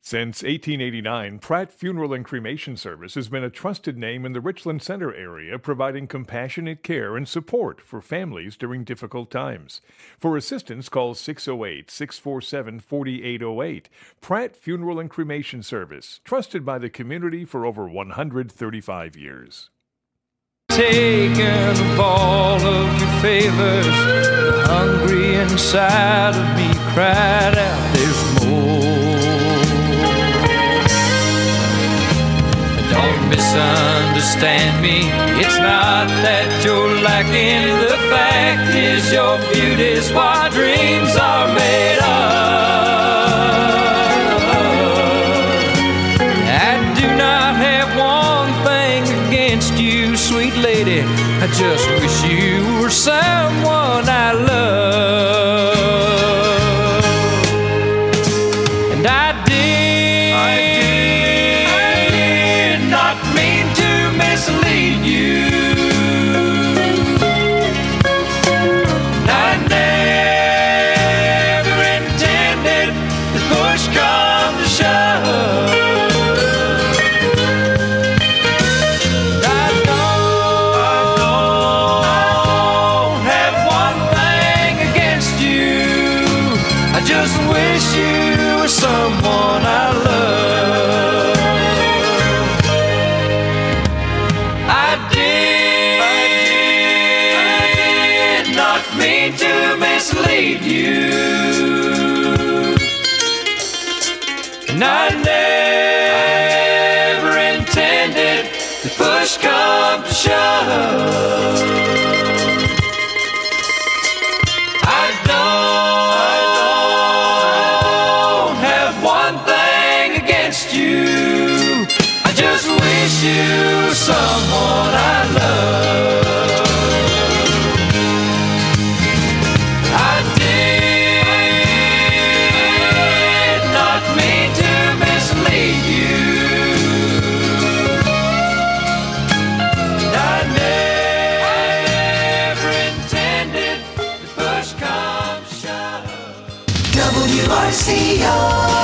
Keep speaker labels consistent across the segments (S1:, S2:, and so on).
S1: Since 1889, Pratt Funeral and Cremation Service has been a trusted name in the Richland Center area, providing compassionate care and support for families during difficult times. For assistance, call 608-647-4808. Pratt Funeral and Cremation Service, trusted by the community for over 135 years.
S2: Taken of all of your favors, the hungry inside of me cried out, there's more. Don't misunderstand me, it's not that you're lacking, the fact is your beauty's what dreams are made of. I do not have one thing against you, sweet lady, I just wish you were someone I love. And I did not mean to mislead you. I never intended the push come to shove. I don't have one thing against you. I just wish you were someone I love. I did not mean to mislead you, and I never intended the push come to shove. I don't have one thing against you. I just wish you were someone I love. I did not mean to mislead you. And I never intended the push come to shove.
S3: WRCO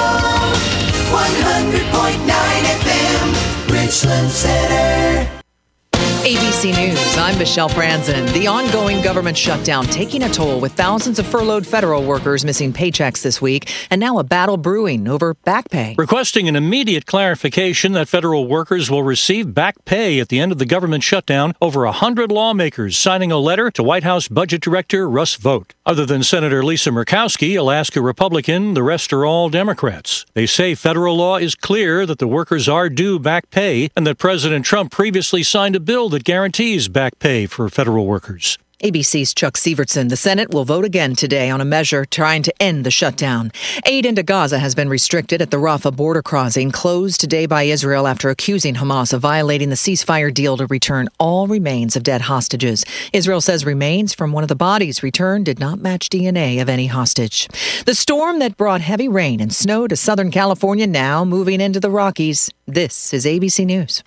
S3: 100.9 FM, Richland Center.
S4: ABC News, I'm Michelle Franzen. The ongoing government shutdown taking a toll with thousands of furloughed federal workers missing paychecks this week, and now a battle brewing over back pay.
S5: Requesting an immediate clarification that federal workers will receive back pay at the end of the government shutdown, over 100 lawmakers signing a letter to White House Budget Director Russ Vought. Other than Senator Lisa Murkowski, Alaska Republican, the rest are all Democrats. They say federal law is clear that the workers are due back pay and that President Trump previously signed a bill that guarantees back pay for federal workers.
S4: ABC's Chuck Sievertson. The Senate will vote again today on a measure trying to end the shutdown. Aid into Gaza has been restricted at the Rafah border crossing, closed today by Israel after accusing Hamas of violating the ceasefire deal to return all remains of dead hostages. Israel says remains from one of the bodies returned did not match DNA of any hostage. The storm that brought heavy rain and snow to Southern California now moving into the Rockies. This is ABC News.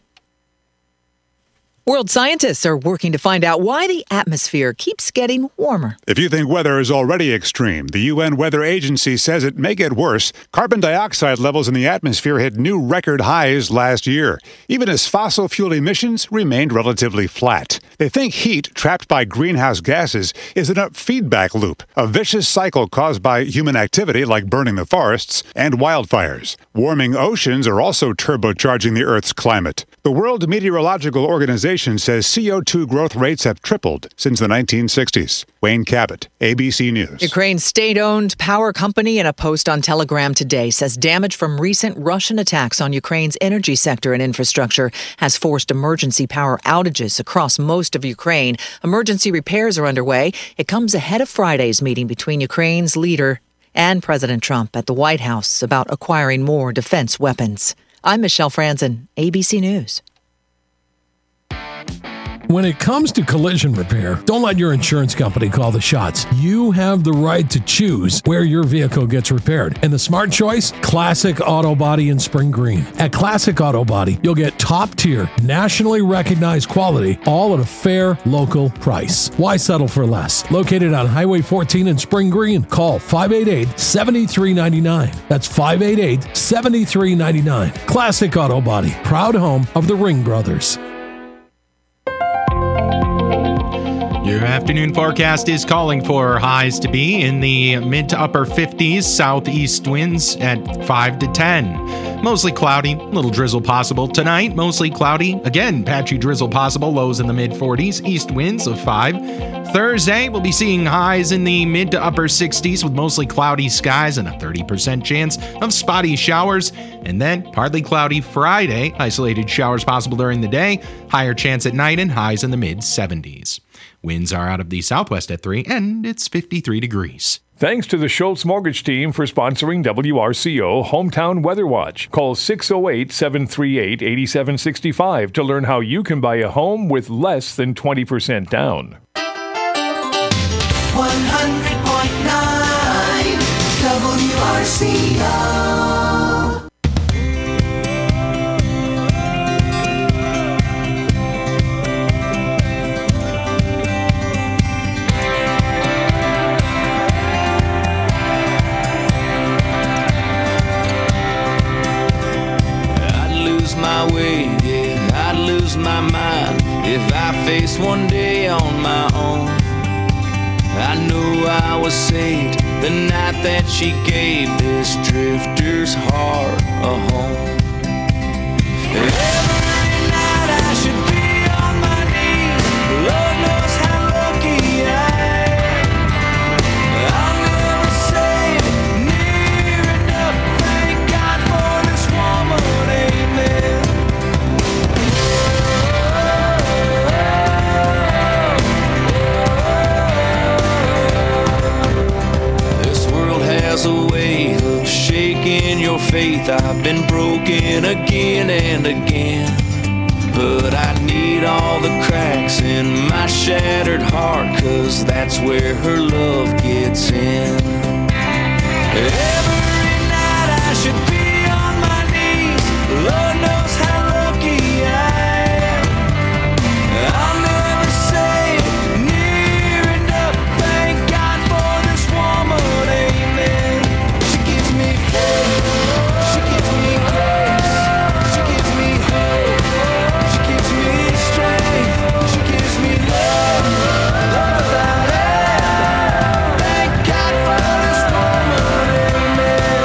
S4: World scientists are working to find out why the atmosphere keeps getting warmer.
S6: If you think weather is already extreme, the UN Weather Agency says it may get worse. Carbon dioxide levels in the atmosphere hit new record highs last year, even as fossil fuel emissions remained relatively flat. They think heat trapped by greenhouse gases is in a feedback loop, a vicious cycle caused by human activity like burning the forests and wildfires. Warming oceans are also turbocharging the Earth's climate. The World Meteorological Organization says CO2 growth rates have tripled since the 1960s. Wayne Cabot, ABC News.
S4: Ukraine's state-owned power company, in a post on Telegram today, says damage from recent Russian attacks on Ukraine's energy sector and infrastructure has forced emergency power outages across most of Ukraine. Emergency repairs are underway. It comes ahead of Friday's meeting between Ukraine's leader and President Trump at the White House about acquiring more defense weapons. I'm Michelle Franzen, ABC News.
S7: When it comes to collision repair, don't let your insurance company call the shots. You have the right to choose where your vehicle gets repaired. And the smart choice? Classic Auto Body in Spring Green. At Classic Auto Body, you'll get top-tier, nationally recognized quality, all at a fair local price. Why settle for less? Located on Highway 14 in Spring Green. Call 588-7399. That's 588-7399. Classic Auto Body, proud home of the Ring Brothers.
S8: Your afternoon forecast is calling for highs to be in the mid to upper 50s, southeast winds at 5 to 10. Mostly cloudy, little drizzle possible. Tonight, mostly cloudy. Again, patchy drizzle possible, lows in the mid 40s, east winds of 5. Thursday, we'll be seeing highs in the mid to upper 60s with mostly cloudy skies and a 30% chance of spotty showers. And then partly cloudy Friday, isolated showers possible during the day, higher chance at night and highs in the mid 70s. Winds are out of the southwest at 3, and it's 53 degrees.
S1: Thanks to the Schultz Mortgage Team for sponsoring WRCO Hometown Weather Watch. Call 608-738-8765 to learn how you can buy a home with less than 20% down.
S3: 100.9 WRCO.
S2: My way, yeah, I'd lose my mind if I faced one day on my own. I knew I was saved the night that she gave this drifter's heart a home. Every night I should be on my knees. Lord knows how lucky I am. I'll never say it near enough. Thank God for this woman, amen. Has a way of shaking your faith. I've been broken again and again, but I need all the cracks in my shattered heart, 'cause that's where her love gets in. Every night I should be on my knees. Lord knows how lucky I am. I'll never say it near enough. Thank God for this woman, amen. She gives me faith, she gives me grace, she gives me hope, she gives me strength, she gives me love, love without end. Thank God for this woman, amen.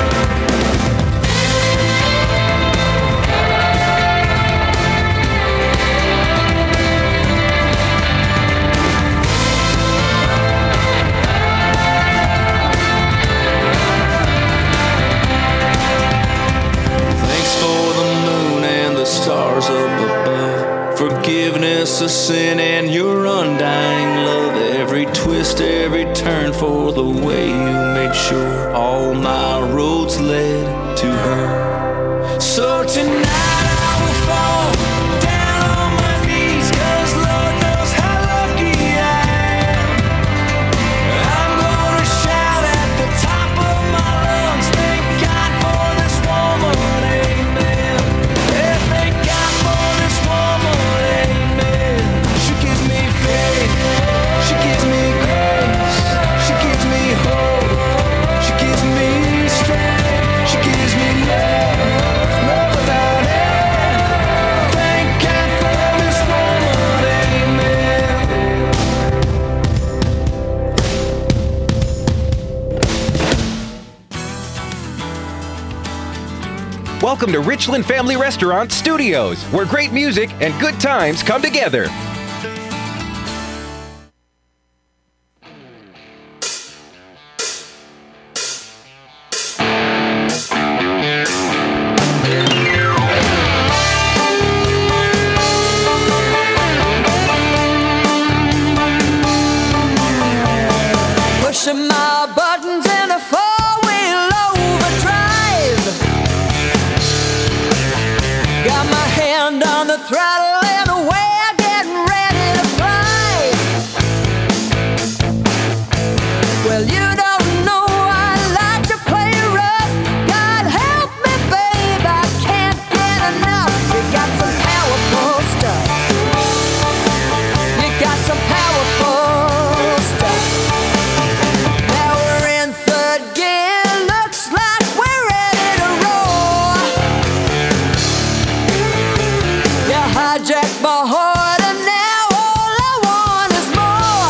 S2: Thanks for the moon and the stars up above, forgiveness of sin and your undying love. Every twist, every turn, for the way you made sure all my roads led to her. So tonight I will fall down on my knees, 'cause Lord knows how lucky I am. I'm gonna shout at the top of my lungs, thank God for this woman, amen. Yeah, thank God for this woman, amen. She gives me faith, she gives me grace, she gives me hope, she gives me strength, she gives me love, love without end. Thank God for this woman, amen.
S9: Welcome to Richland Family Restaurant Studios, where great music and good times come together.
S2: Pushing my buttons in a four-wheel overdrive. Got my hand on the throttle and away, getting ready to
S3: my heart, and now all I want is more.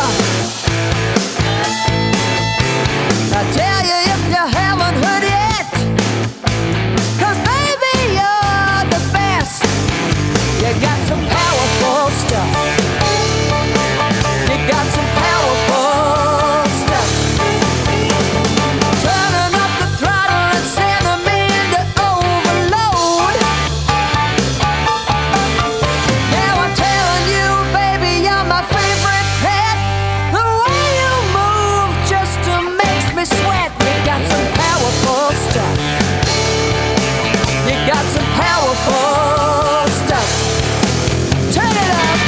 S3: I tell you if you haven't heard yet, 'cause baby you're the best. You got some powerful stuff. You got some powerful stuff. Turning up the throttle and sending me into overload. Now I'm telling you, baby, you're my favorite pet. The way you move just makes me sweat. You got some powerful stuff. You got some powerful stuff. Turn it up.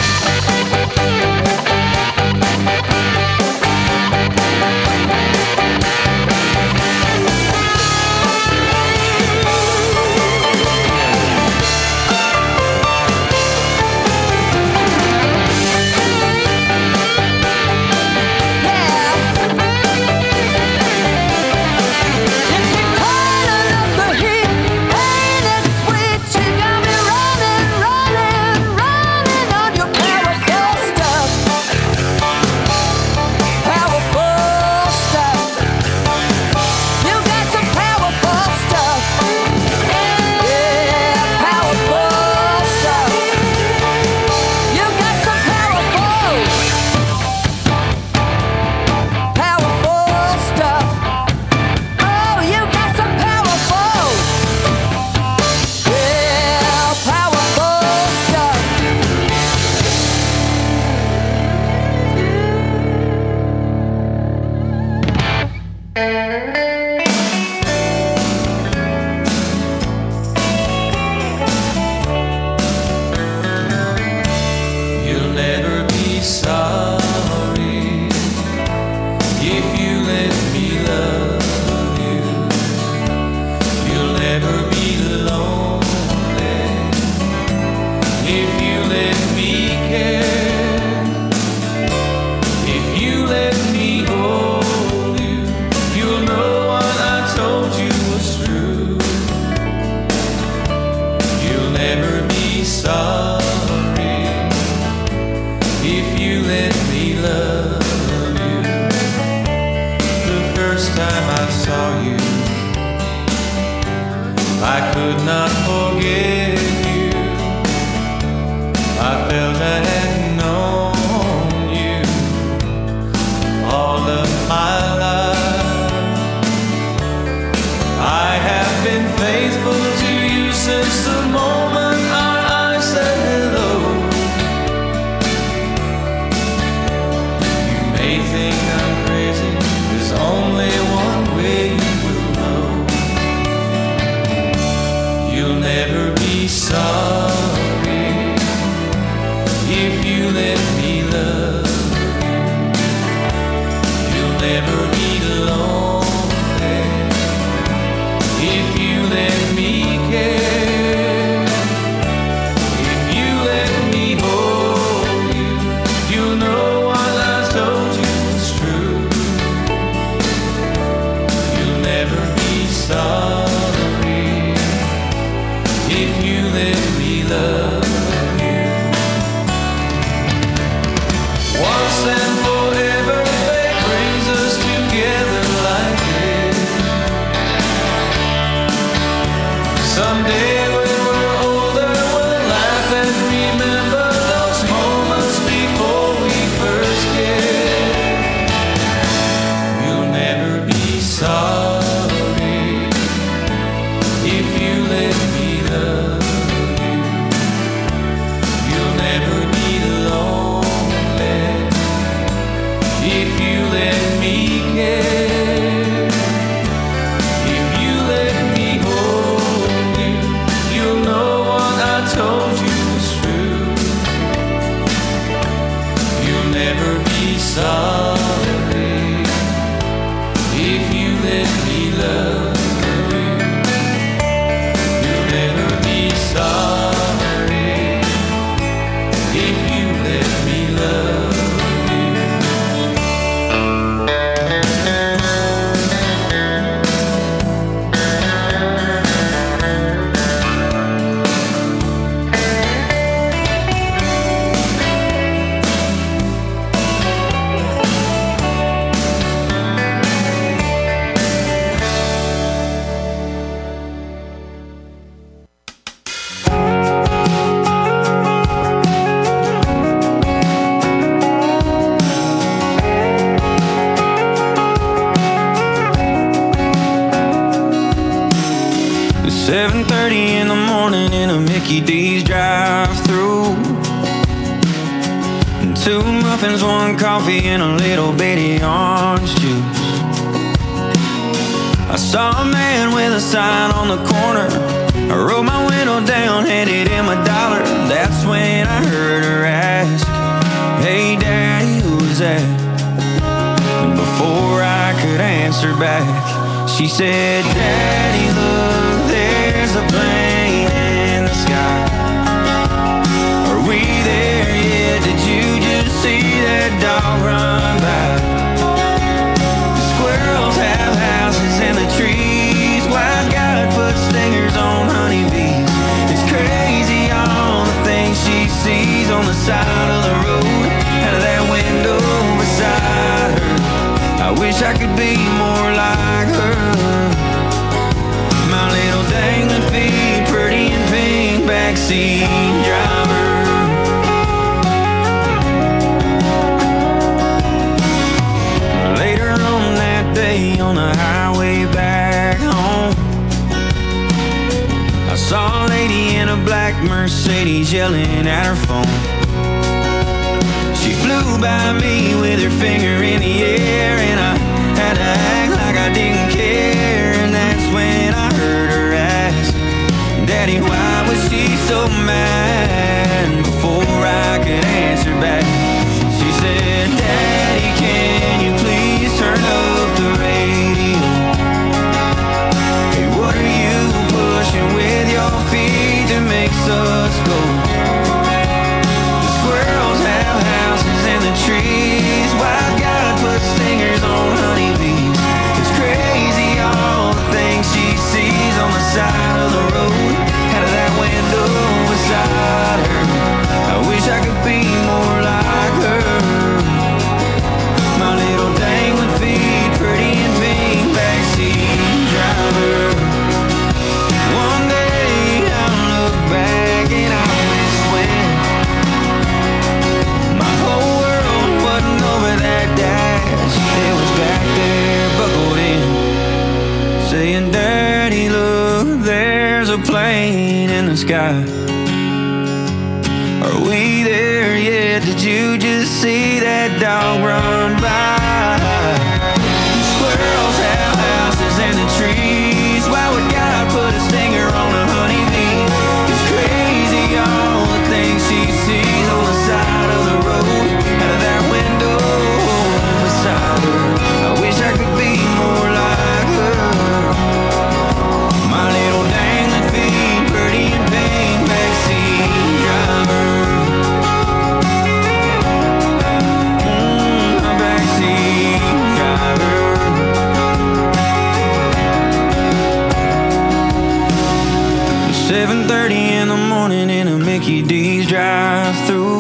S2: You'll never be sorry if you let me love you. You'll never be lonely if you let me care. If you let me hold you, you'll know what I told you was true. You'll never be sorry if you let me love you. The first time I saw you, I could not forget you. I felt I had known you all of my life. I have been faithful to you since the moment our eyes said hello. You may think I'm crazy, there's only one way you will know. You'll never be sorry if you let me love you. You'll never be lonely if you let me care. If you let me hold you, you'll know what I told you was true. You'll never be sorry if you let me love you. Once and forever, fate brings us together like this. Someday when we're older, we'll laugh and remember those moments before we first kissed. You'll never be sorry if you let me love you. You'll never be lonely if you let me care. If you let me hold you, 7:30 in the morning in a Mickey D's drive-thru. 2 muffins, 1 coffee, and a little bitty orange juice. I saw a man with a sign on the corner. I rolled my window down, handed him $1. That's when I heard her ask, "Hey Daddy, who's that?" And before I could answer back, she said, "Daddy, look, there's a plane in the sky. Are we there yet? Did you just see that dog run by? The squirrels have houses in the trees. Why God put stingers on honeybees? It's crazy all the things she sees on the side of the road, out of that window beside her. I wish I could be more like her. My little dangling feet, pretty and pink, backseat driver." Later on that day on the highway back home, I saw a lady in a black Mercedes yelling at her phone. She flew by me with her finger in the air, and I had to act like I didn't care. And that's when I heard her ask, "Daddy, why was she so mad?" And before I could answer back, she said, "Daddy, can you please turn up the radio? Hey, what are you pushing with your feet that makes us go? The squirrels have houses in the trees. Why God put stingers on honeybees? It's crazy all the things she sees on the side of the road, out of that window beside her. I wish I could be more like her. My little dangling feet, pretty and pink, backseat driver. One day I'll look back and I'll miss when my whole world wasn't over that dash. It was back there buckled in, saying, "Daddy, look, there's a plane in the sky. Are we there yet? Did you just see that dog run by? Squirrels have houses in the trees. Why would God put a stinger on a honeybee? It's crazy all the things she sees on the side of the road, out of that window beside her. I wish I could be more like her. My little dangling feet, pretty and pink, backseat driver." My backseat driver. 7:30 in the morning in a Mickey D's drive-thru.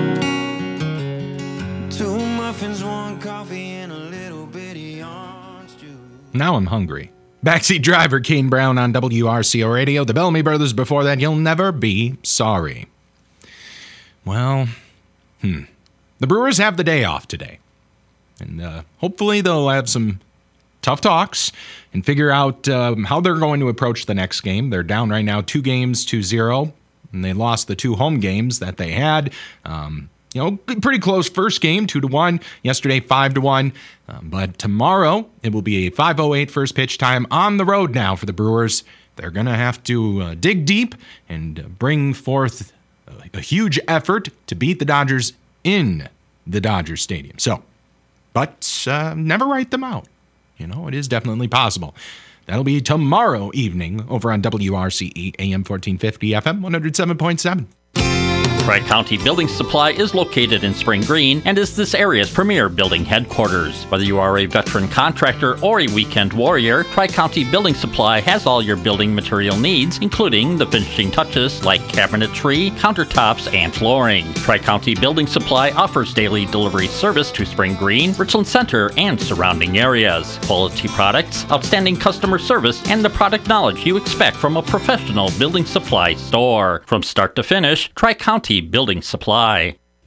S2: 2 muffins, 1 coffee, and a little bitty orange juice.
S8: Now I'm hungry. Backseat driver Kane Brown on WRCO Radio. The Bellamy Brothers before that. You'll never be sorry. Well, the Brewers have the day off today. And hopefully they'll have some tough talks and figure out how they're going to approach the next game. They're down right now 2 games, 2-0. And they lost the 2 home games that they had. Pretty close first game, 2-1. Yesterday, 5-1. But tomorrow, it will be a 5:08 first pitch time on the road now for the Brewers. They're going to have to dig deep and bring forth a huge effort to beat the Dodgers in the Dodger Stadium. But never write them out. It is definitely possible. That'll be tomorrow evening over on WRCE AM 1450 FM 107.7.
S10: Tri-County Building Supply is located in Spring Green and is this area's premier building headquarters. Whether you are a veteran contractor or a weekend warrior, Tri-County Building Supply has all your building material needs, including the finishing touches like cabinetry, countertops, and flooring. Tri-County Building Supply offers daily delivery service to Spring Green, Richland Center, and surrounding areas. Quality products, outstanding customer service, and the product knowledge you expect from a professional building supply store. From start to finish, Tri-County Building Supply.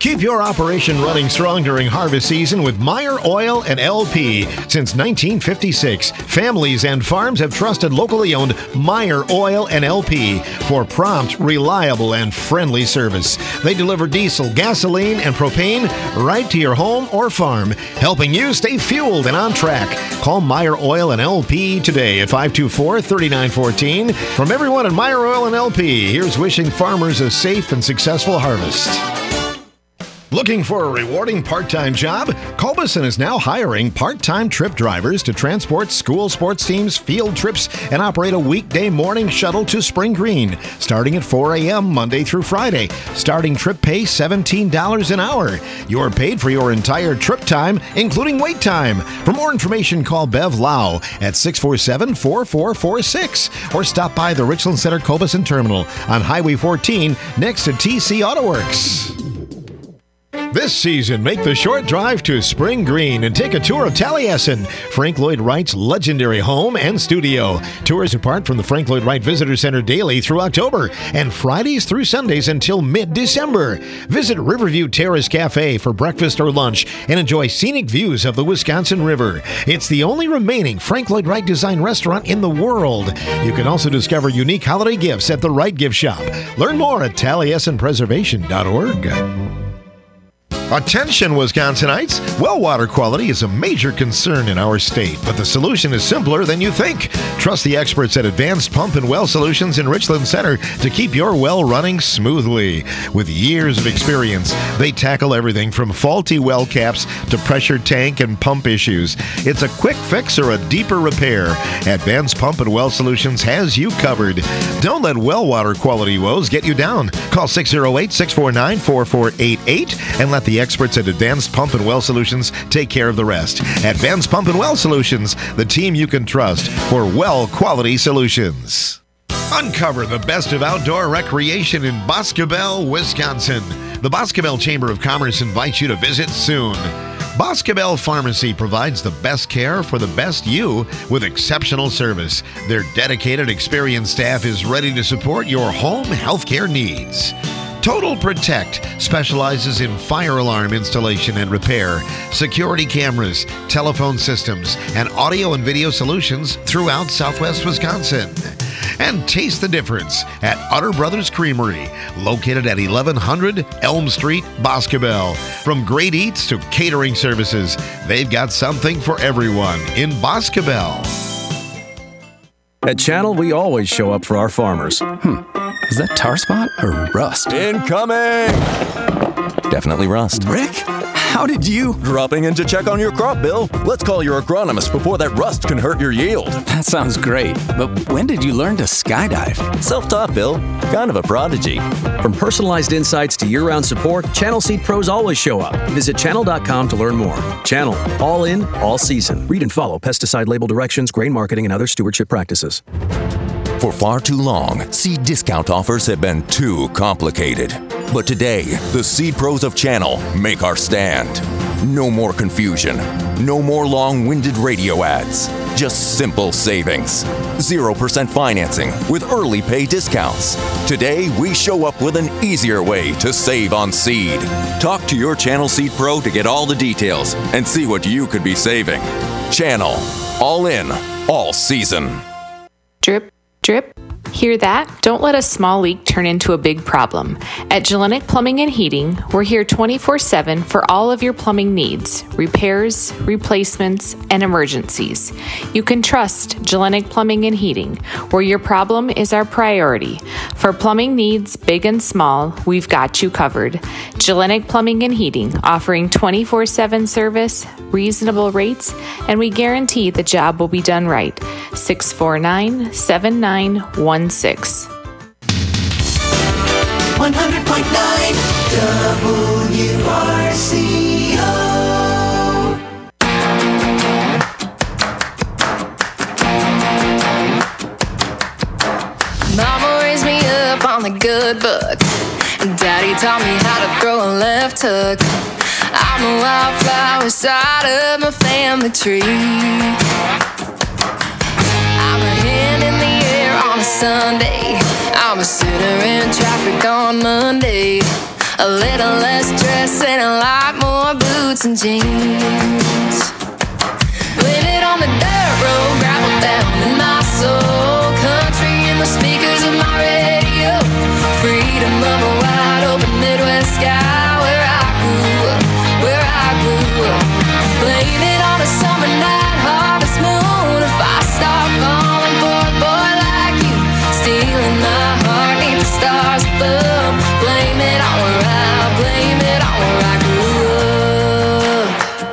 S11: Keep your operation running strong during harvest season with Meyer Oil and LP. Since 1956, families and farms have trusted locally owned Meyer Oil and LP for prompt, reliable, and friendly service. They deliver diesel, gasoline, and propane right to your home or farm, helping you stay fueled and on track. Call Meyer Oil and LP today at 524-3914. From everyone at Meyer Oil and LP, here's wishing farmers a safe and successful harvest. Looking for a rewarding part-time job? Culberson is now hiring part-time trip drivers to transport school sports teams, field trips, and operate a weekday morning shuttle to Spring Green, starting at 4 a.m. Monday through Friday. Starting trip pay $17 an hour. You're paid for your entire trip time, including wait time. For more information, call Bev Lau at 647-4446 or stop by the Richland Center Culberson Terminal on Highway 14 next to TC Auto Works. This season, make the short drive to Spring Green and take a tour of Taliesin, Frank Lloyd Wright's legendary home and studio. Tours depart from the Frank Lloyd Wright Visitor Center daily through October and Fridays through Sundays until mid-December. Visit Riverview Terrace Cafe for breakfast or lunch and enjoy scenic views of the Wisconsin River. It's the only remaining Frank Lloyd Wright design restaurant in the world. You can also discover unique holiday gifts at the Wright Gift Shop. Learn more at taliesinpreservation.org. Attention, Wisconsinites! Well water quality is a major concern in our state, but the solution is simpler than you think. Trust the experts at Advanced Pump and Well Solutions in Richland Center to keep your well running smoothly. With years of experience, they tackle everything from faulty well caps to pressure tank and pump issues. It's a quick fix or a deeper repair. Advanced Pump and Well Solutions has you covered. Don't let well water quality woes get you down. Call 608-649-4488 and let the experts at Advanced Pump and Well Solutions take care of the rest. Advanced Pump and Well Solutions, the team you can trust for well quality solutions. Uncover the best of outdoor recreation in Boscobel, Wisconsin. The Boscobel Chamber of Commerce invites you to visit soon. Boscobel Pharmacy provides the best care for the best you with exceptional service. Their dedicated, experienced staff is ready to support your home healthcare needs. Total Protect specializes in fire alarm installation and repair, security cameras, telephone systems, and audio and video solutions throughout Southwest Wisconsin. And taste the difference at Utter Brothers Creamery, located at 1100 Elm Street, Boscobel. From great eats to catering services, they've got something for everyone in Boscobel.
S12: At Channel, we always show up for our farmers. Is that tar spot or rust?
S13: Incoming! Definitely rust.
S12: Rick, how did you?
S13: Dropping in to check on your crop, Bill. Let's call your agronomist before that rust can hurt your yield.
S12: That sounds great, but when did you learn to skydive?
S13: Self-taught, Bill. Kind of a prodigy.
S12: From personalized insights to year-round support, Channel Seed Pros always show up. Visit channel.com to learn more. Channel, all in, all season. Read and follow pesticide label directions, grain marketing, and other stewardship practices.
S14: For far too long, seed discount offers have been too complicated. But today, the Seed Pros of Channel make our stand. No more confusion. No more long-winded radio ads. Just simple savings. 0% financing with early pay discounts. Today, we show up with an easier way to save on seed. Talk to your Channel Seed Pro to get all the details and see what you could be saving. Channel. All in. All season.
S15: Drip. Drip. Hear that? Don't let a small leak turn into a big problem. At Gellenic Plumbing and Heating, we're here 24/7 for all of your plumbing needs, repairs, replacements, and emergencies. You can trust Gellenic Plumbing and Heating, where your problem is our priority. For plumbing needs, big and small, we've got you covered. Gellenic Plumbing and Heating, offering 24/7 service, reasonable rates, and we guarantee the job will be done right. 649-7916.
S3: 100.9 WRCO. Mama raised me up on the good book. Daddy taught me how to throw a left hook. I'm a wildflower side of my family tree. I'm a hand in the air on a Sunday. I'm a sinner in traffic on Monday. A little less dress and a lot more boots and jeans. Blame it on the dirt road, gravel down in my soul. Country in the speakers of my radio. Freedom of a wide open Midwest sky where I grew up, where I grew up. Blame it on a summer night, harvest moon. If I start falling for a boy like you, stealing my heart neath the stars above. Blame it on where I grew up.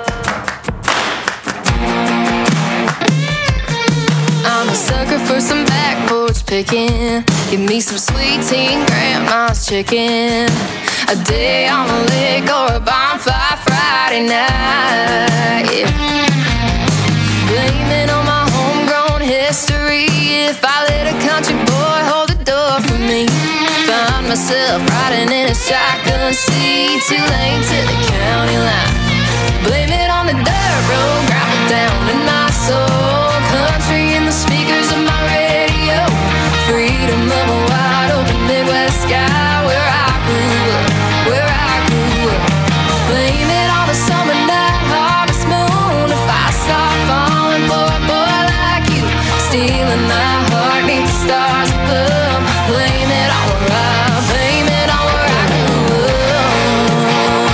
S3: I'm a sucker for some back porch picking. Give me some sweet tea and grandma's chicken. A day on the lake or a bonfire Friday night, yeah. Blaming on my homegrown history. If I let a country boy hold the door for me, find myself riding in a shotgun seat, too late to the county line. Blame it on the dirt road, gravel down in my soul. Country in the speakers of my radio. Freedom of a wide open Midwest sky where I grew up, where I grew up. Blame it on the summer night, harvest moon. If I start falling for a boy like you, stealing my heart neath the stars above. Blame it on where I grew up.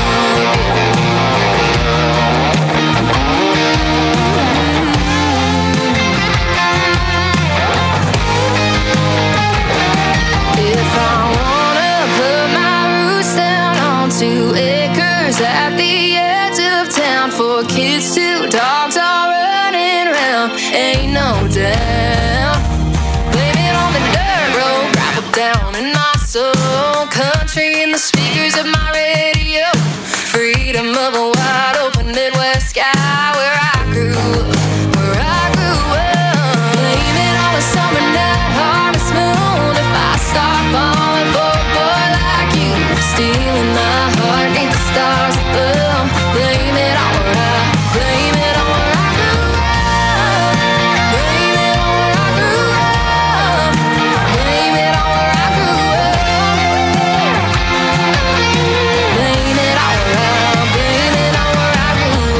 S3: If I wanna put my roots down on 2 acres at the edge of town, 4 kids, 2 dogs all running around, ain't no doubt. Blame it on the dirt road, gravel down in my soul. Country in the speakers of my radio. Freedom of a wide open Midwest sky where I grew up, where I grew up. Blame it on a summer night, harvest moon. If I start falling for a boy like you, stealing my heart neath the stars above. Blame it on where I grew up. Blame it on where I grew up. Blame it on where I grew up. Blame it on where I grew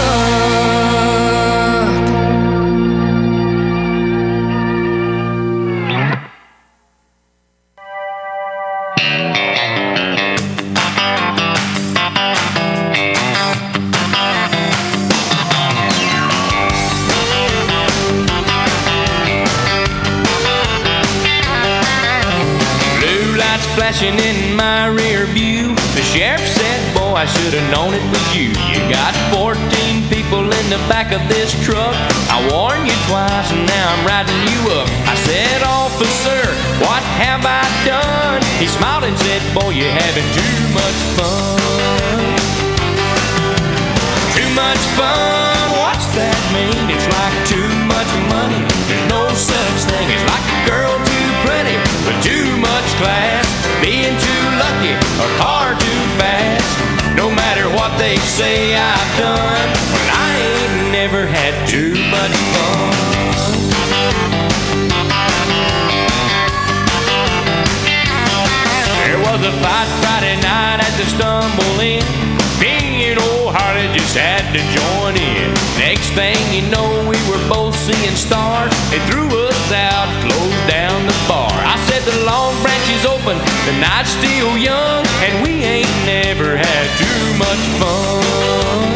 S3: up.
S2: Blue lights flashing in my rear view. The sheriff said, boy, I should have known it was you. You got 14 people in the back of this truck. I warned you twice and now I'm riding you up. I said, officer, what have I done? He smiled and said, boy, you're having too much fun. Too much fun, what's that mean? It's like too much money. There's no such thing as like a girl too pretty with too much class, being too lucky, a car too fast. No matter what they say I've done, well, I ain't never had too much fun. There was a fight Friday night at the Stumble Inn. Me and old Harley just had to join in. Next thing you know, we were both seeing stars. They threw us out, closed down the bar. I said the Long Branch is open, the night's still young, and we ain't never had too much fun.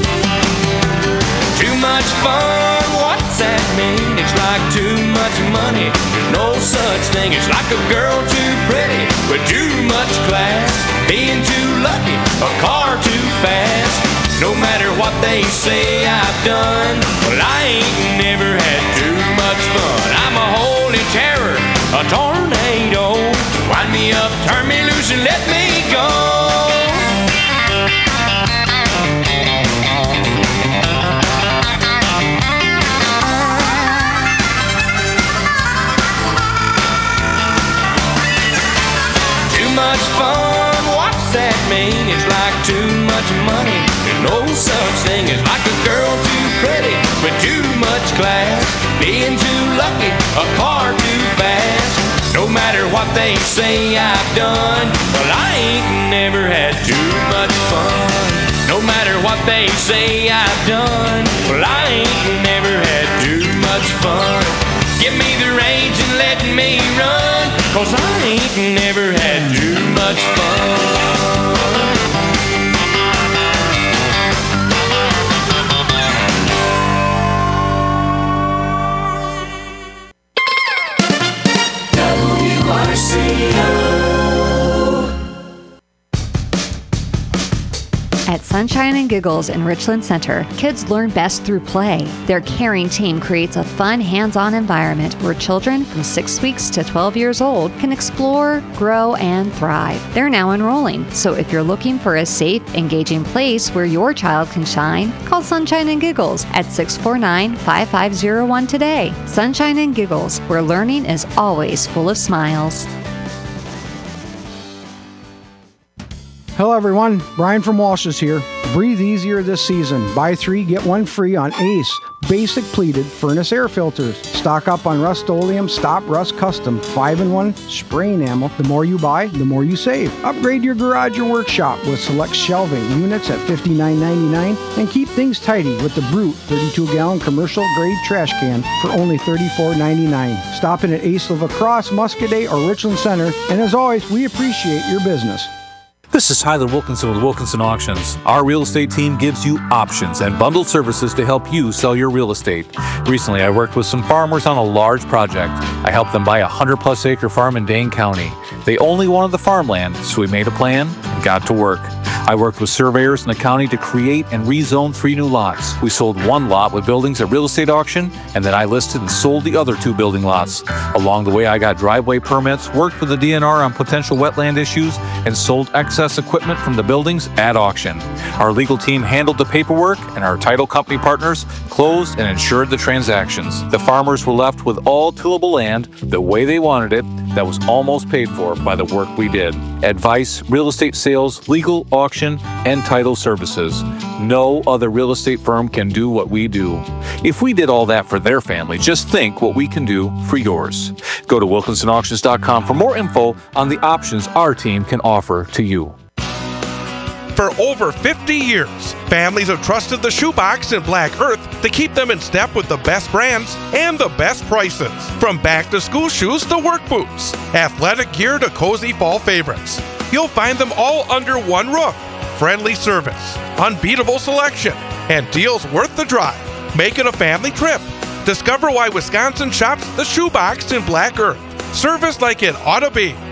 S2: Too much fun, what's that mean? It's like too much money. There's no such thing as like a girl too pretty with too much class, being too lucky, a car too fast. No matter what they say I've done, well, I ain't never had too much fun. I'm a holy terror, a tornado. Wind me up, turn me loose, and let me go. Too much fun, what's that mean? It's like too much money. There's no such thing as like a girl too pretty with too much class, being too lucky, a car too fast. No matter what they say I've done, well, I ain't never had too much fun. No matter what they say I've done, well, I ain't never had too much fun. Give me the reins and let me run, 'cause I ain't never had too much fun.
S16: At Sunshine and Giggles in Richland Center, kids learn best through play. Their caring team creates a fun, hands-on environment where children from 6 weeks to 12 years old can explore, grow, and thrive. They're now enrolling, so if you're looking for a safe, engaging place where your child can shine, call Sunshine and Giggles at 649-5501 today. Sunshine and Giggles, where learning is always full of smiles.
S17: Hello everyone, Brian from Walsh's here. Breathe easier this season. Buy 3, get 1 free on Ace Basic Pleated Furnace Air Filters. Stock up on Rust-Oleum Stop Rust Custom 5-in-1 spray enamel. The more you buy, the more you save. Upgrade your garage or workshop with select shelving units at $59.99 and keep things tidy with the Brute 32-gallon commercial grade trash can for only $34.99. Stop in at Ace Lacrosse, Muscadet, or Richland Center, and as always, we appreciate your business.
S18: This is Tyler Wilkinson with Wilkinson Auctions. Our real estate team gives you options and bundled services to help you sell your real estate. Recently, I worked with some farmers on a large project. I helped them buy a 100-plus acre farm in Dane County. They only wanted the farmland, so we made a plan and got to work. I worked with surveyors in the county to create and rezone 3 new lots. We sold 1 lot with buildings at real estate auction, and then I listed and sold the other 2 building lots. Along the way, I got driveway permits, worked with the DNR on potential wetland issues, and sold excess equipment from the buildings at auction. Our legal team handled the paperwork, and our title company partners closed and insured the transactions. The farmers were left with all tillable land the way they wanted it that was almost paid for by the work we did. Advice, real estate sales, legal, auction, and title services. No other real estate firm can do what we do. If we did all that for their family, just think what we can do for yours. Go to WilkinsonAuctions.com for more info on the options our team can offer to you.
S19: For over 50 years, families have trusted the Shoebox and Black Earth to keep them in step with the best brands and the best prices. From back-to-school shoes to work boots, athletic gear to cozy fall favorites, you'll find them all under one roof. Friendly service, unbeatable selection, and deals worth the drive. Make it a family trip. Discover why Wisconsin shops the Shoebox and Black Earth. Service like it ought to be.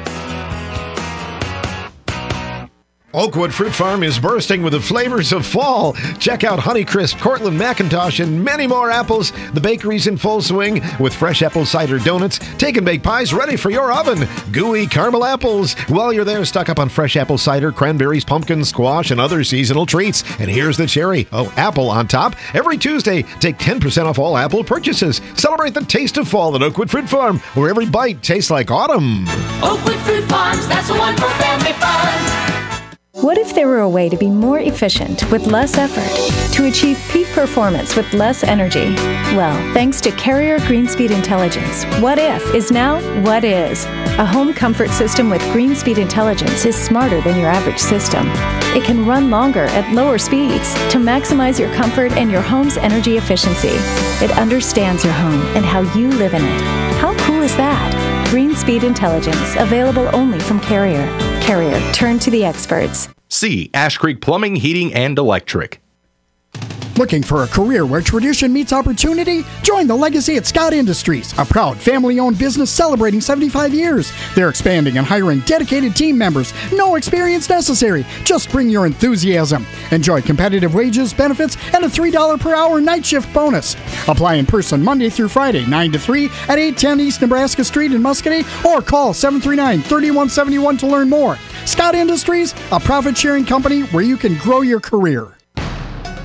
S11: Oakwood Fruit Farm is bursting with the flavors of fall. Check out Honeycrisp, Cortland McIntosh, and many more apples. The bakery's in full swing with fresh apple cider donuts, take and bake pies ready for your oven, gooey caramel apples. While you're there, stock up on fresh apple cider, cranberries, pumpkins, squash, and other seasonal treats. And here's the cherry. Oh, apple on top. Every Tuesday, take 10% off all apple purchases. Celebrate the taste of fall at Oakwood Fruit Farm, where every bite tastes like autumn.
S3: Oakwood Fruit Farms, that's the one for family fun.
S20: What if there were a way to be more efficient with less effort, to achieve peak performance with less energy? Well, thanks to Carrier Greenspeed Intelligence, what if is now what is. A home comfort system with Greenspeed Intelligence is smarter than your average system. It can run longer at lower speeds to maximize your comfort and your home's energy efficiency. It understands your home and how you live in it. How cool is that? Greenspeed Intelligence, available only from Carrier. Carrier, turn to the experts.
S21: C. Ash Creek Plumbing, Heating, and Electric.
S22: Looking for a career where tradition meets opportunity? Join the Legacy at Scott Industries, a proud family-owned business celebrating 75 years. They're expanding and hiring dedicated team members. No experience necessary. Just bring your enthusiasm. Enjoy competitive wages, benefits, and a $3 per hour night shift bonus. Apply in person Monday through Friday, 9 to 3 at 810 East Nebraska Street in Muscadet, or call 739-3171 to learn more. Scott Industries, a profit-sharing company where you can grow your career.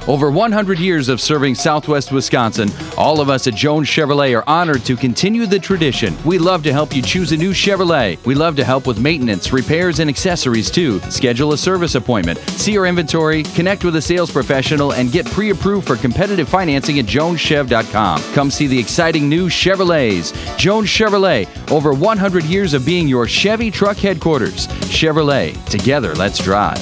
S5: Over 100 years of serving Southwest Wisconsin, all of us at Jones Chevrolet are honored to continue the tradition. We love to help you choose a new Chevrolet. We love to help with maintenance, repairs, and accessories too. Schedule a service appointment, see our inventory, connect with a sales professional, and get pre-approved for competitive financing at joneschev.com. Come see the exciting new Chevrolets. Jones Chevrolet, over 100 years of being your Chevy truck headquarters. Chevrolet, together let's drive.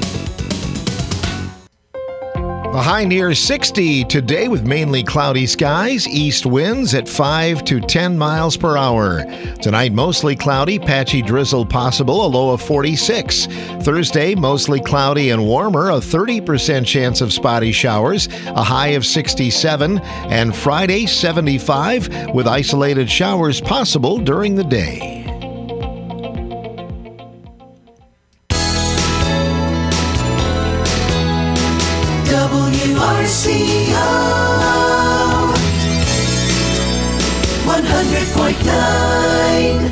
S11: A high near 60 today with mainly cloudy skies, east winds at 5 to 10 miles per hour. Tonight, mostly cloudy, patchy drizzle possible, a low of 46. Thursday, mostly cloudy and warmer, a 30% chance of spotty showers, a high of 67. And Friday, 75 with isolated showers possible during the day.
S3: WRCO 100.9.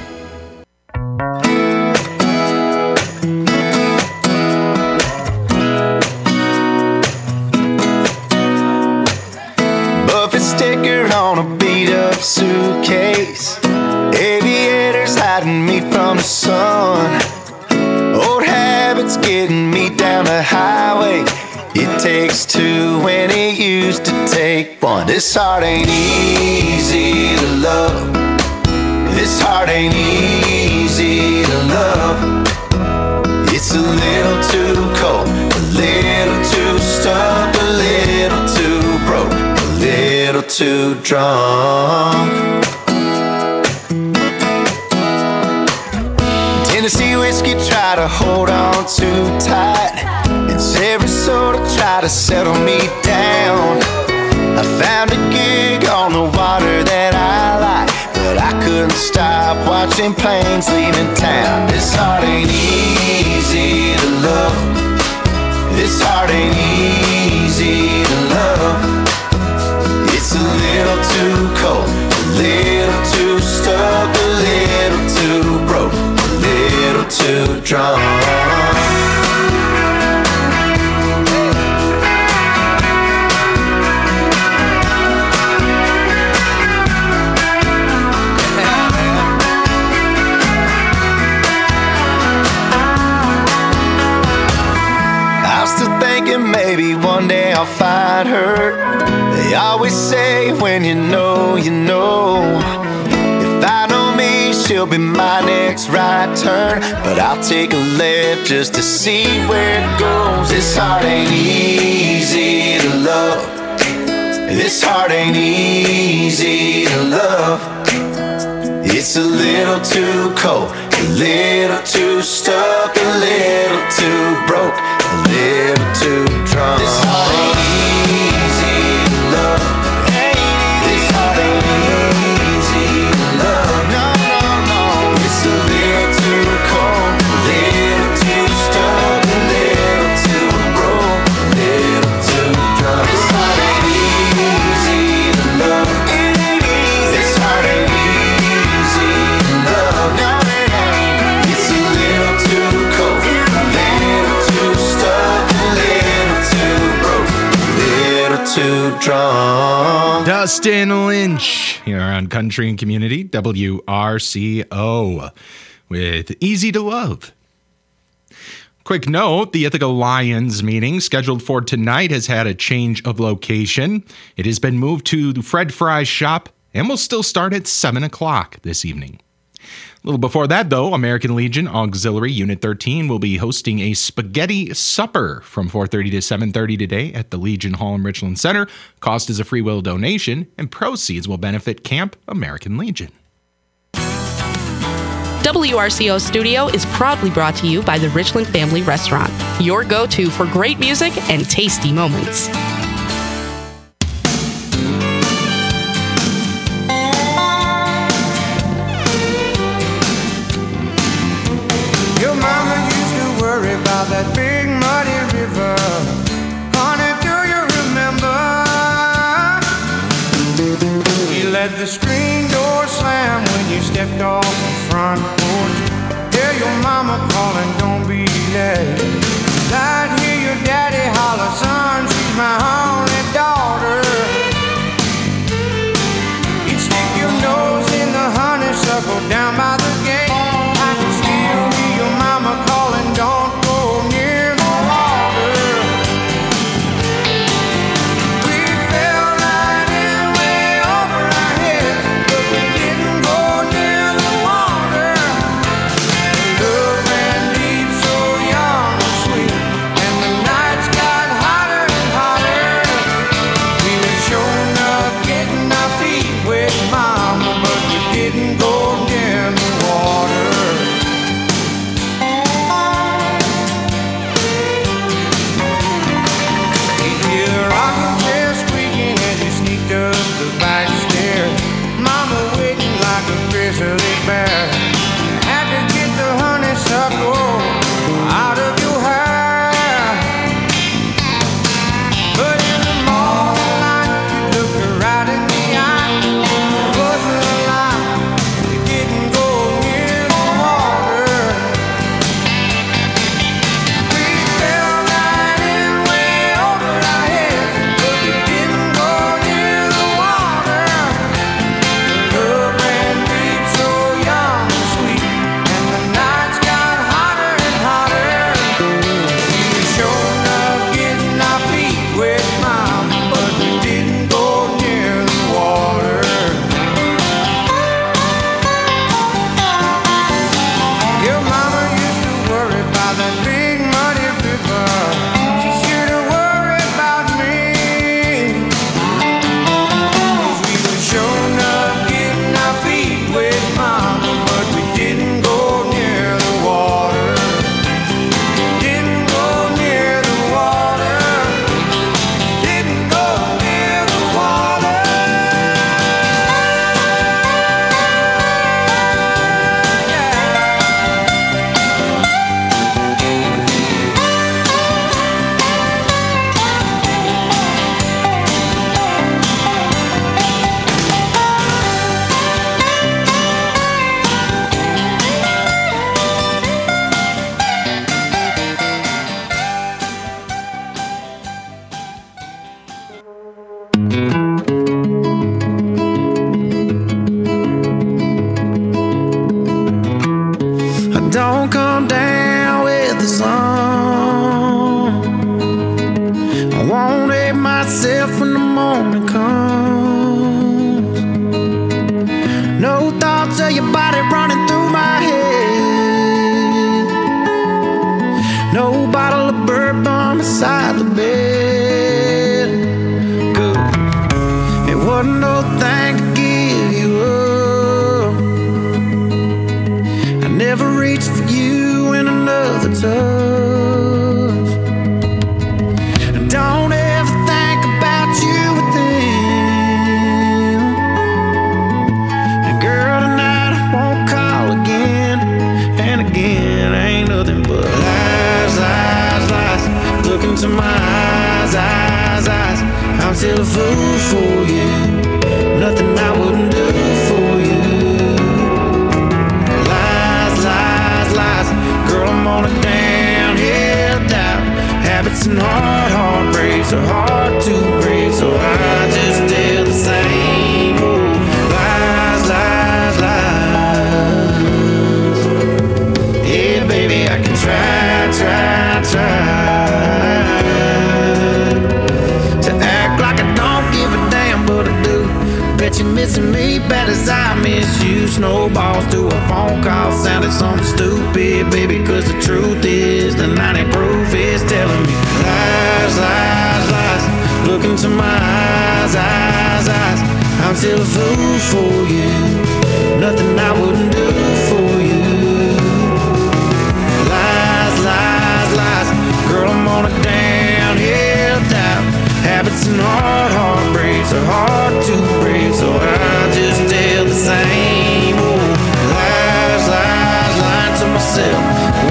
S6: Buffett sticker on a beat up suitcase. Aviators hiding me from the sun. Old habits getting me down the highway. It takes two when it used to take one. This heart ain't easy to love. This heart ain't easy to love. It's a little too cold, a little too stuck, a little too broke, a little too drunk. Tennessee whiskey try to hold on too tight. Sarasota tried to settle me down. I found a gig on the water that I like, but I couldn't stop watching planes leaving town. This heart ain't easy to love. This heart ain't easy to love. It's a little too cold, a little too stuck, a little too broke, a little too drunk. Maybe one day I'll find her. They always say when you know, you know. If I know me, she'll be my next right turn. But I'll take a left just to see where it goes. This heart ain't easy to love. This heart ain't easy to love. It's a little too cold, a little too stuck, a little too broke, a little too drunk. This heart ain't easy to love. This heart ain't easy to love. No, no, no. It's a little too cold, a little too stuck, a little too broke, a little too drunk. This heart ain't easy to love. This heart ain't easy to love. No, it's a little too cold, a little too stuck, a little too broke, a little too drunk.
S8: Dustin Lynch here on Country and Community, WRCO, with Easy to Love. Quick note, the Ithaca Lions meeting scheduled for tonight has had a change of location. It has been moved to the Fred Fry's shop and will still start at 7 o'clock this evening. A little before that, though, American Legion Auxiliary Unit 13 will be hosting a spaghetti supper from 4:30 to 7:30 today at the Legion Hall in Richland Center. Cost is a free will donation, and proceeds will benefit Camp American Legion.
S23: WRCO Studio is proudly brought to you by the Richland Family Restaurant, your go-to for great music and tasty moments.
S3: Your mama used to worry about that big muddy river. Honey, do you remember? You let the screen door slam when you stepped off the front porch. Hear your mama calling, don't be late. I'd hear your daddy holler, son, she's my home.
S1: Don't come down with the sun. I won't hate myself when the morning comes. No thoughts of your body running through my head. No bottle of bourbon beside the bed. Good. It wasn't no thing to give you up. I never reached for you in another touch. Don't ever think about you with them. And girl, tonight I won't call again. And again, ain't nothing but lies, lies, lies. Look into my eyes, eyes, eyes. I'm still a fool for you. Nothing I wouldn't do for you. Lies, lies, lies. Girl, I'm on a downhill doubt. Habits and heartbreaks are hard to break, so I just tell the same old lies, lies, lies. Yeah, baby, I can try to act like I don't give a damn, but I do. Bet you're missing me bad as I miss you. Snowballs to a phone call sounded something stupid, baby, cause the truth is the 90 proof is telling me lies, lies, lies. Look into my eyes, eyes, eyes. I'm still a fool for you. Nothing I wouldn't do for you. Lies, lies, lies. Girl, I'm on a downhill doubt. Habits and heartbreaks are hard to break, so I just tell the same old lies, lies, lying to myself.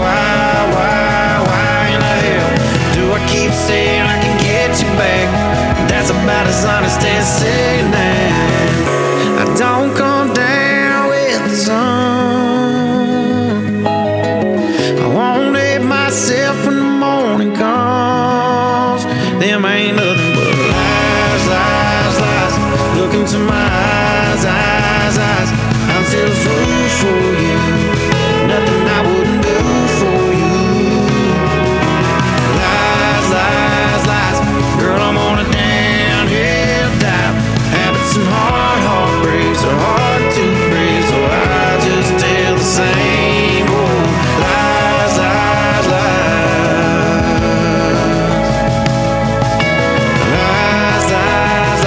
S1: Why in the hell do I keep saying I can get you back? That's about as honest as saying that. I don't come down with the sun. I won't hate myself when the morning comes. Them ain't nothing but lies, lies, lies. Look into my eyes, eyes, eyes. I'm still a fool for you. Nothing I wouldn't do for you. Lies, lies, lies. Girl, I'm on a downhill dive. Habits and heartbreaks are hard to break, so I just tell the same old lies, lies, lies. Lies, lies,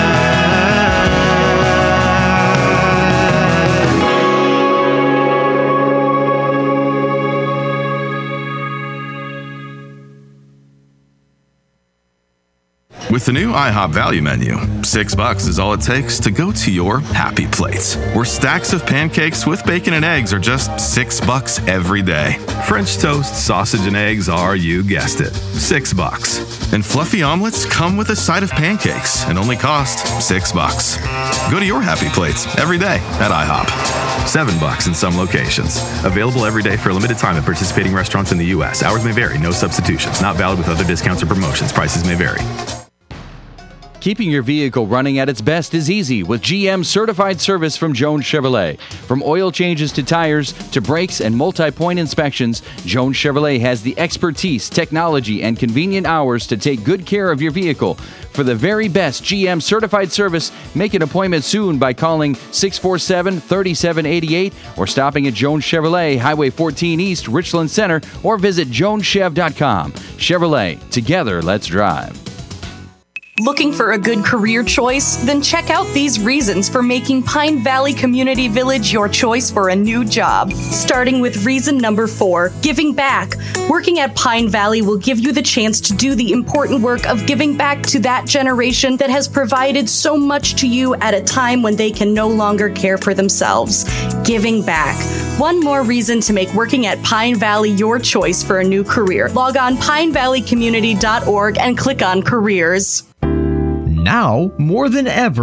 S4: With the new IHOP value menu, $6 is all it takes to go to your happy plates, where stacks of pancakes with bacon and eggs are just $6 every day. French toast, sausage, and eggs are, you guessed it, $6. And fluffy omelets come with a side of pancakes and only cost $6. Go to your happy plates every day at IHOP. $7 in some locations. Available every day for a limited time at participating restaurants in the U.S. Hours may vary. No substitutions. Not valid with other discounts or promotions. Prices may vary.
S5: Keeping your vehicle running at its best is easy with GM certified service from Jones Chevrolet. From oil changes to tires to brakes and multi-point inspections, Jones Chevrolet has the expertise, technology, and convenient hours to take good care of your vehicle. For the very best GM certified service, make an appointment soon by calling 647-3788 or stopping at Jones Chevrolet, Highway 14 East, Richland Center, or visit joneschev.com. Chevrolet, together, let's drive.
S7: Looking for a good career choice? Then check out these reasons for making Pine Valley Community Village your choice for a new job. Starting with reason number 4, giving back. Working at Pine Valley will give you the chance to do the important work of giving back to that generation that has provided so much to you at a time when they can no longer care for themselves. Giving back. One more reason to make working at Pine Valley your choice for a new career. Log on pinevalleycommunity.org and click on careers.
S24: Now, more than ever,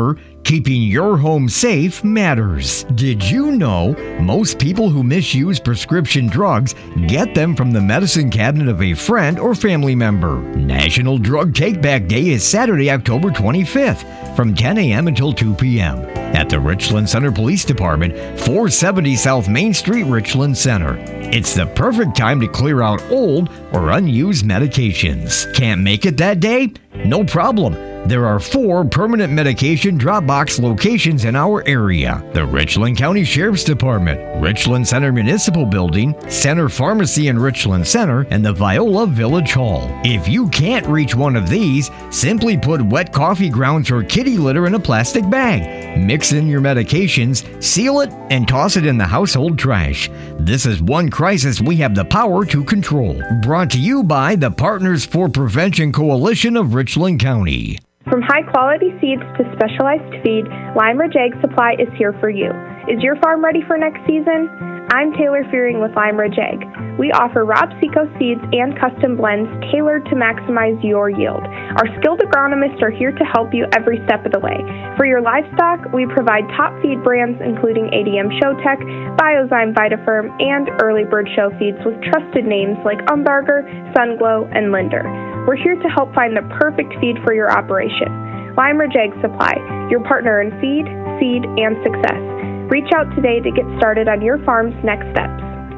S9: Keeping your home safe matters. Did you know most people who misuse prescription drugs get them from the medicine cabinet of a friend or family member? National Drug Take-Back Day is Saturday, October 25th from 10 a.m. until 2 p.m. at the Richland Center Police Department, 470 South Main Street, Richland Center. It's the perfect time to clear out old or unused medications. Can't make it that day? No problem. There are 4 permanent medication drop box locations in our area: the Richland County Sheriff's Department, Richland Center Municipal Building, Center Pharmacy in Richland Center, and the Viola Village Hall. If you can't reach one of these, simply put wet coffee grounds or kitty litter in a plastic bag. Mix in your medications, seal it, and toss it in the household trash. This is one crisis we have the power to control. Brought to you by the Partners for Prevention Coalition of Richland County.
S10: From high-quality seeds to specialized feed, Lime Ridge Egg Supply is here for you. Is your farm ready for next season? I'm Taylor Fearing with Lime Ridge Egg. We offer Rob Seco seeds and custom blends tailored to maximize your yield. Our skilled agronomists are here to help you every step of the way. For your livestock, we provide top feed brands including ADM Showtech, Biozyme Vitafirm, and Early Bird Show feeds with trusted names like Umbarger, Sunglow, and Linder. We're here to help find the perfect feed for your operation. Lime Ridge Egg Supply, your partner in feed, seed, and success. Reach out today to get started on your farm's next steps.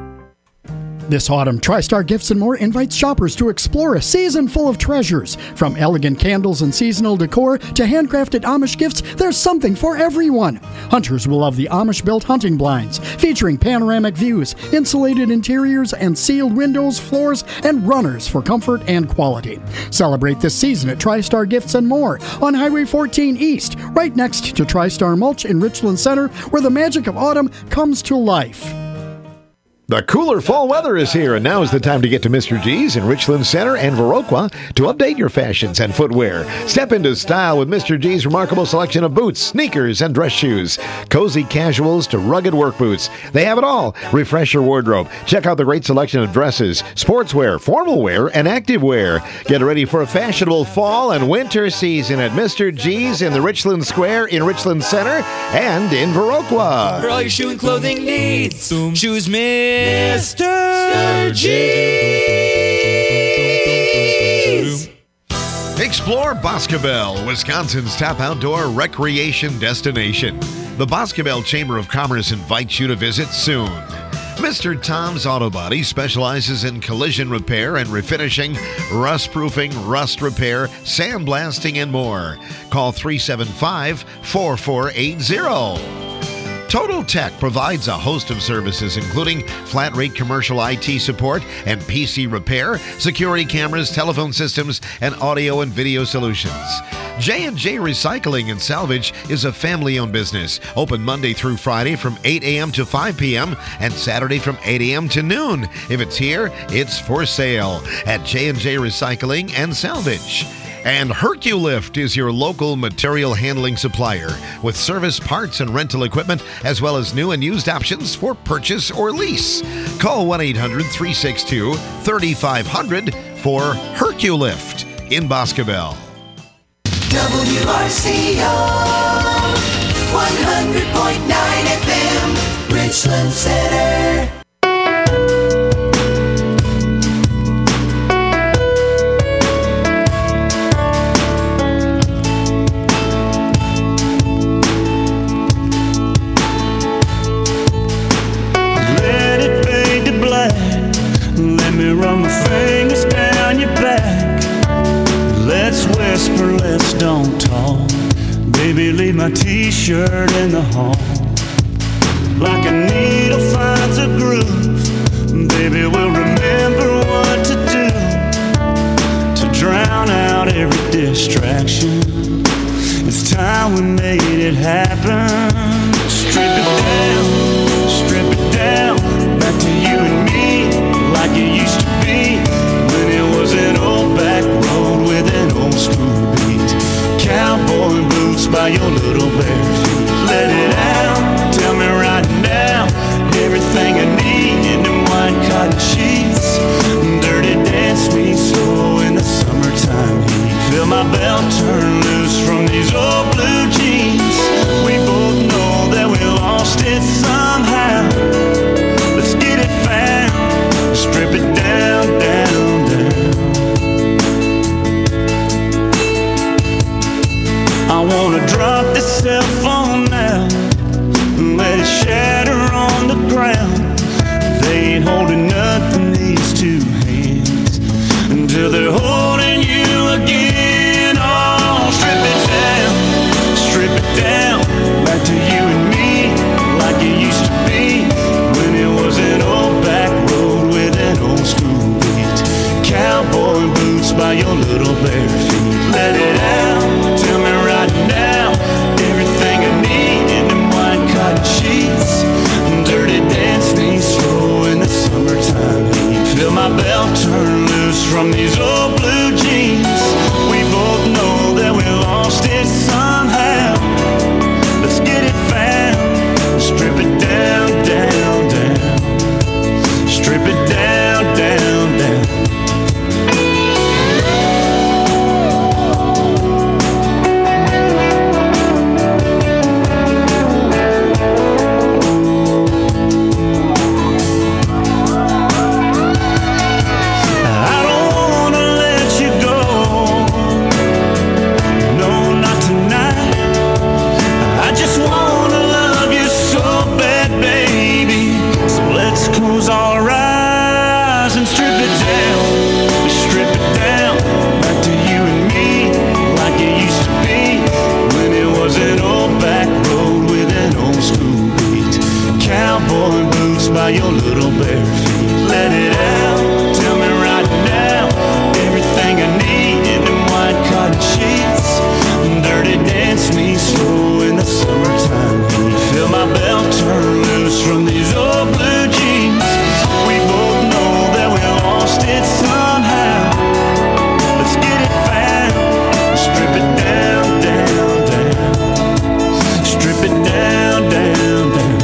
S22: This autumn, TriStar Gifts and More invites shoppers to explore a season full of treasures. From elegant candles and seasonal decor to handcrafted Amish gifts, there's something for everyone. Hunters will love the Amish-built hunting blinds, featuring panoramic views, insulated interiors, and sealed windows, floors, and runners for comfort and quality. Celebrate this season at TriStar Gifts and More on Highway 14 East, right next to TriStar Mulch in Richland Center, where the magic of autumn comes to life.
S11: The cooler fall weather is here, and now is the time to get to Mr. G's in Richland Center and Viroqua to update your fashions and footwear. Step into style with Mr. G's remarkable selection of boots, sneakers, and dress shoes. Cozy casuals to rugged work boots. They have it all. Refresh your wardrobe. Check out the great selection of dresses, sportswear, formal wear, and active wear. Get ready for a fashionable fall and winter season at Mr. G's in the Richland Square in Richland Center and in Viroqua.
S13: For all your shoe and clothing needs, choose Mr. G's.
S11: Explore Boscobel, Wisconsin's top outdoor recreation destination. The Boscobel Chamber of Commerce invites you to visit soon. Mr. Tom's Auto Body specializes in collision repair and refinishing, rust proofing, rust repair, sandblasting, and more. Call 375-4480. Total Tech provides a host of services including flat-rate commercial IT support and PC repair, security cameras, telephone systems, and audio and video solutions. J&J Recycling and Salvage is a family-owned business, open Monday through Friday from 8 a.m. to 5 p.m. and Saturday from 8 a.m. to noon. If it's here, it's for sale at J&J Recycling and Salvage. And Herculift is your local material handling supplier with service, parts, and rental equipment, as well as new and used options for purchase or lease. Call 1-800-362-3500 for Herculift in Boscobel.
S3: WRCO 100.9 FM, Richland Center.
S24: Run my fingers down your back. Let's whisper, let's don't talk. Baby, leave my t-shirt in the hall. Like a needle finds a groove, baby, we'll remember what to do to drown out every distraction. It's time we made it happen. Strip it down, back to you and me, like it used to be when it was an old back road with an old school beat. Cowboy boots by your little bare feet. Let it out, tell me right now everything I need in them white cotton sheets. Dirty dance me slow in the summertime heat. Feel my belt turn loose from these old blue jeans. by your little bare feet. Let it out, tell me right now, everything I need in them white cotton sheets. Dirty dance me slow in the summertime heat. Feel my belt turn loose from these old blue jeans. We both know that we lost it somehow. Let's get it found, strip it down, down, down. Strip it down, down, down. By your little bare feet. Let it out, tell me right now, everything I need in them white cotton sheets. Dirty dance me slow in the summertime heat. Feel my belt turn loose from these old blue jeans. We both know that we lost it somehow. Let's get it found, strip it down, down, down. Strip it down, down, down.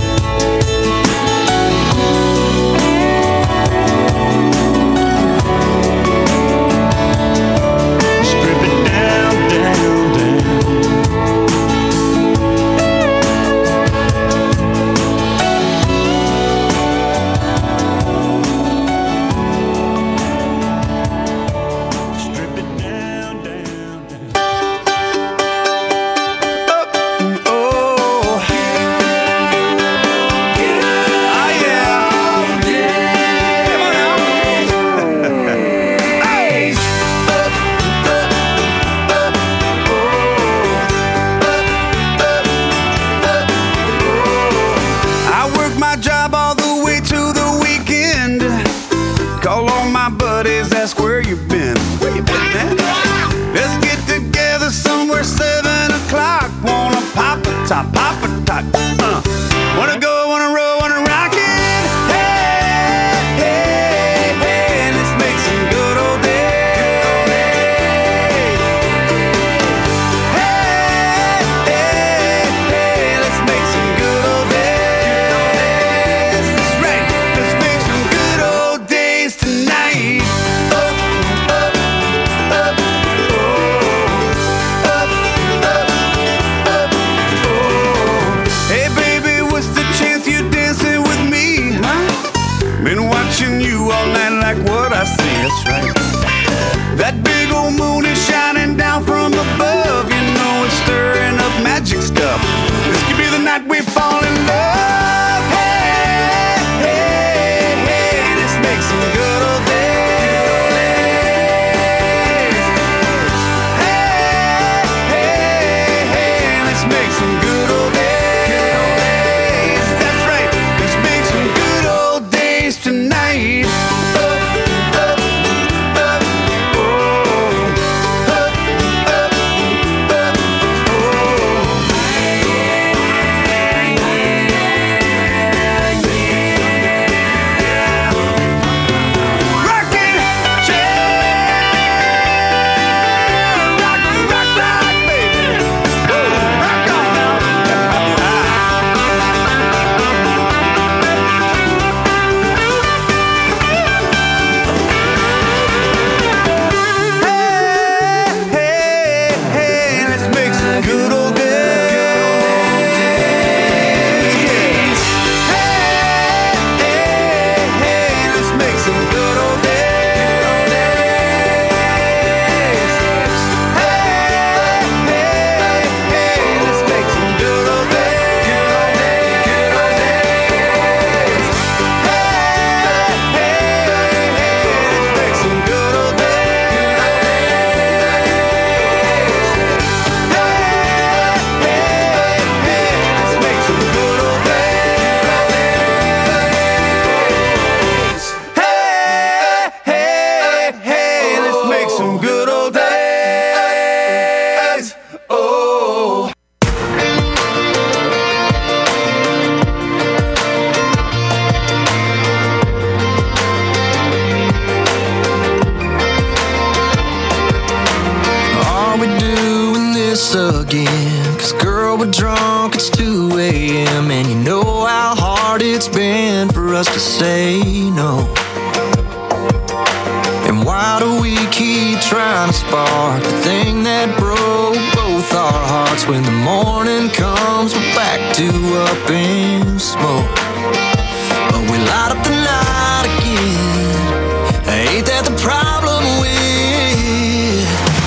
S1: Tonight, us to say no? And why do we keep trying to spark the thing that broke both our hearts? When the morning comes, we're back to up in smoke. But we light up the night again. Ain't that the problem with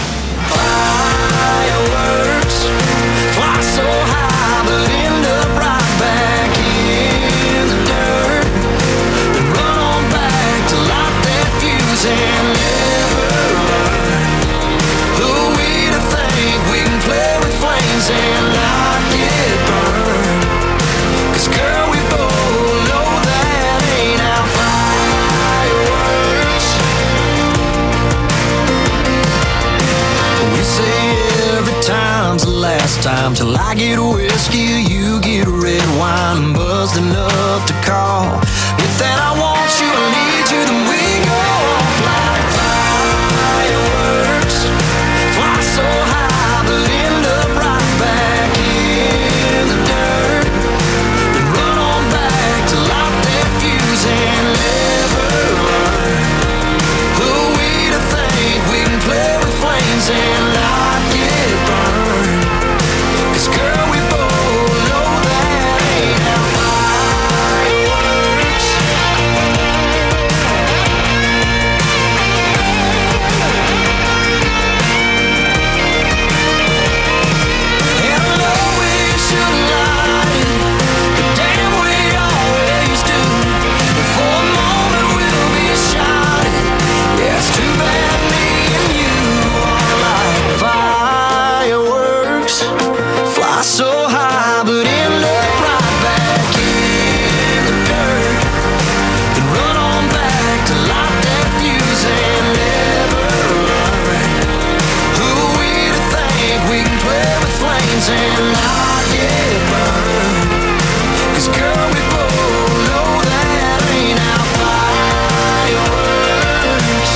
S1: fireworks? Fly so high but end up right back in the dirt. Then run on back to light that fuse and never learn. Who are we to think we can play with flames and not get burned? 'Cause girl, we both know that ain't our fireworks. We say every time's the last time, till I get whiskey, you get red wine, buzzed enough to call. With that I want you, I need you, then we go off like fireworks. Fly so high but end up right back in the dirt. Then run on back to light that fuse and never learn. Who are we to think we can play with flames and not get burned? 'Cause girl, we both know that ain't our fireworks. And I know we shouldn't lie, but damn, we always do. And for a moment we'll be shy. Yeah, it's too bad me and you are like fireworks. Fly so high but end up right back in the dirt. Then run on back to light that fuse and never learn. Who are we to think we can play with flames and not get burned? 'Cause girl, we both know that ain't our fireworks.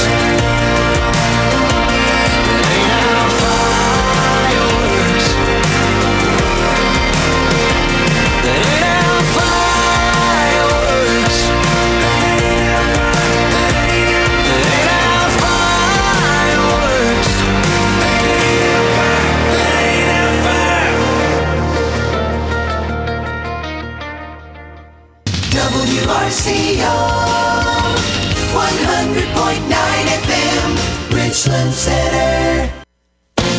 S1: That ain't our fireworks. That ain't our fireworks. That ain't our fireworks.
S3: WRCO 100.9 FM, Richland Center.